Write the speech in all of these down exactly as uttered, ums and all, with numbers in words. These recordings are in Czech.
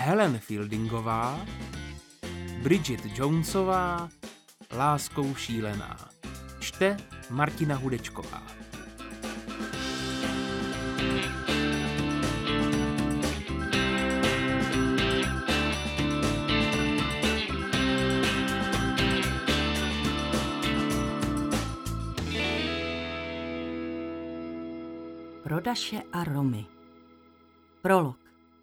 Helen Fieldingová, Bridget Jonesová, Láskou šílená. Čte Martina Hudečková. Pro Daše a Romy. Prolog.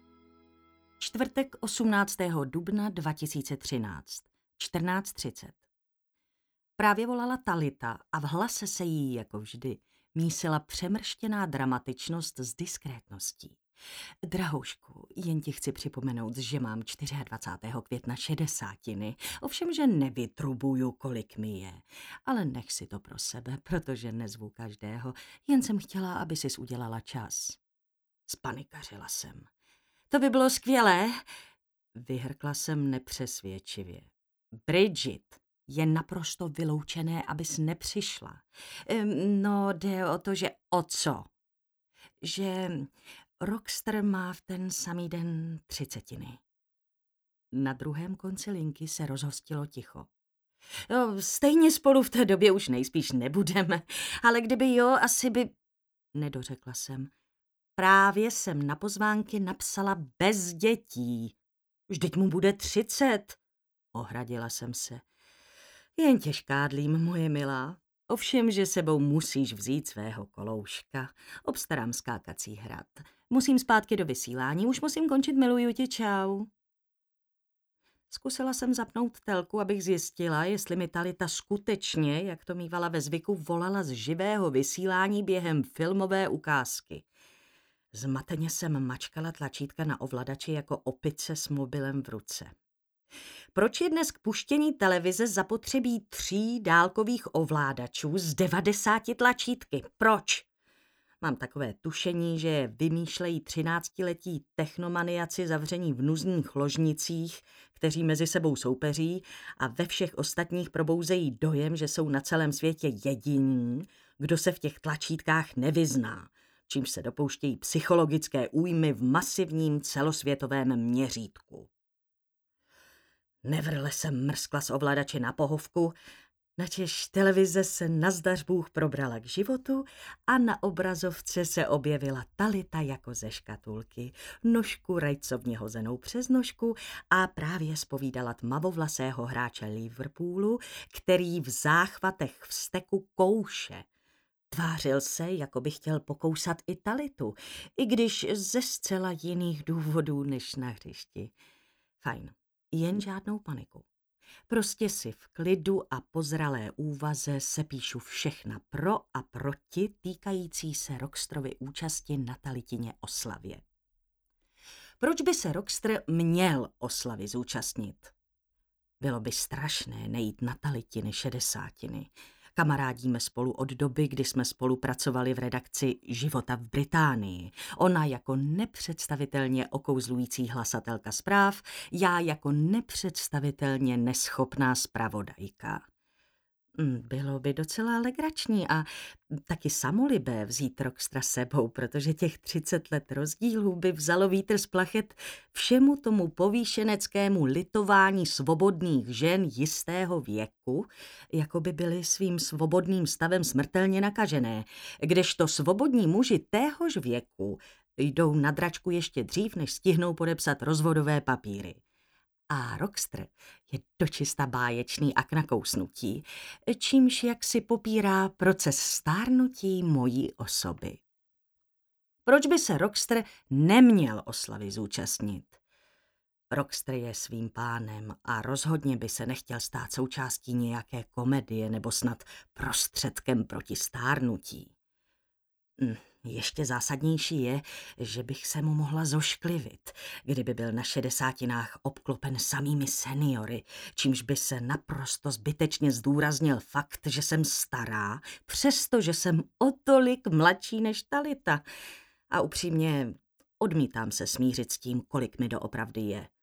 Čtvrtek osmnáctého dubna dva tisíce třináct, čtrnáct třicet. Právě volala Talita a v hlase se jí, jako vždy, mísila přemrštěná dramatičnost s diskrétností. Drahoušku, jen ti chci připomenout, že mám dvacátého čtvrtého května šedesátiny, ovšem, že nevytrubuju, kolik mi je. Ale nech si to pro sebe, protože nezvu každého, jen jsem chtěla, aby sis udělala čas. Spanikařila jsem. To by bylo skvělé, vyhrkla jsem nepřesvědčivě. Bridget, je naprosto vyloučené, abys nepřišla. No, jde o to, že o co? Že Rockster má v ten samý den třicetiny. Na druhém konci linky se rozhostilo ticho. No, stejně spolu v té době už nejspíš nebudeme, ale kdyby jo, asi by... Nedořekla jsem. Právě jsem na pozvánky napsala bez dětí. Vždyť mu bude třicet. Ohradila jsem se. Jen tě škádlím, moje milá. Ovšem, že sebou musíš vzít svého kolouška. Obstarám skákací hrad. Musím zpátky do vysílání, už musím končit, miluju tě, čau. Zkusila jsem zapnout telku, abych zjistila, jestli mi Talita skutečně, jak to mívala ve zvyku, volala z živého vysílání během filmové ukázky. Zmateně jsem mačkala tlačítka na ovladači jako opice s mobilem v ruce. Proč je dnes k puštění televize zapotřebí tří dálkových ovládačů z devadesáti tlačítky? Proč? Mám takové tušení, že vymýšlejí třináctiletí technomaniaci zavření v nuzných ložnicích, kteří mezi sebou soupeří a ve všech ostatních probouzejí dojem, že jsou na celém světě jediní, kdo se v těch tlačítkách nevyzná, čímž se dopouštějí psychologické újmy v masivním celosvětovém měřítku. Nevrle jsem mrskla z ovladače na pohovku, načež televize se nazdař Bůh probrala k životu a na obrazovce se objevila Talita jako ze škatulky, nožku rajcovně hozenou přes nožku a právě zpovídala tmavovlasého hráče Liverpoolu, který v záchvatech vzteku kouše. Tvářil se, jako by chtěl pokousat i Talitu, i když ze zcela jiných důvodů než na hřišti. Fajn. Jen žádnou paniku. Prostě si v klidu a pozralé úvaze sepíšu všechna pro a proti týkající se Rocksterovy účasti na Talitině oslavě. Proč by se Rockster měl oslavy zúčastnit? Bylo by strašné nejít na Talitiny šedesátiny. Kamarádíme spolu od doby, kdy jsme spolupracovali v redakci Života v Británii. Ona jako nepředstavitelně okouzlující hlasatelka zpráv, já jako nepředstavitelně neschopná zpravodajka. Bylo by docela legrační a taky samolibé vzít Rockstera sebou, protože těch třicet let rozdílů by vzalo vítr z plachet všemu tomu povýšeneckému litování svobodných žen jistého věku, jako by byly svým svobodným stavem smrtelně nakažené, kdežto svobodní muži téhož věku jdou na dračku ještě dřív, než stihnou podepsat rozvodové papíry. A Rockster je dočista báječný a k nakousnutí, čímž jaksi popírá proces stárnutí mojí osoby. Proč by se Rockster neměl oslavy zúčastnit? Rockster je svým pánem a rozhodně by se nechtěl stát součástí nějaké komedie nebo snad prostředkem proti stárnutí. Hm. Ještě zásadnější je, že bych se mu mohla zošklivit, kdyby byl na šedesátinách obklopen samými seniory, čímž by se naprosto zbytečně zdůraznil fakt, že jsem stará, přestože jsem o tolik mladší než Talita. A upřímně odmítám se smířit s tím, kolik mi doopravdy je.